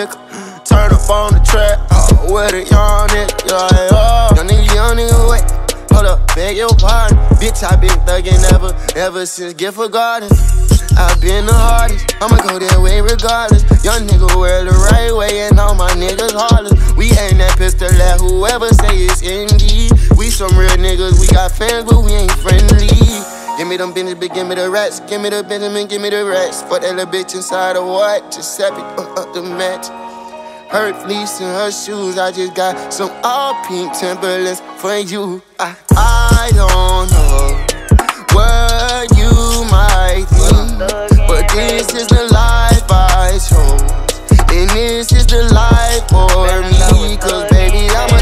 liquor. Turn up on the track, with a young nigga, yeah. Young nigga, wait. Hold up, beg your pardon. Bitch, I been thuggin' ever since Gifford Garden. I been the hardest, I'ma go that way regardless. Young nigga wear the right way and all my niggas heartless. We aim that pistol at whoever say it's indeed. We some real niggas, we got fans but we ain't friendly. Give me them business, but give me the rats. Give me the Benjamin, give me the rats. Fuck that little bitch inside of what? Giuseppe, the match. Her fleece in her shoes, I just got some all pink Timberlands for you. I don't know what you might think, but this is the life I chose, and this is the life for me. Cause baby, I'm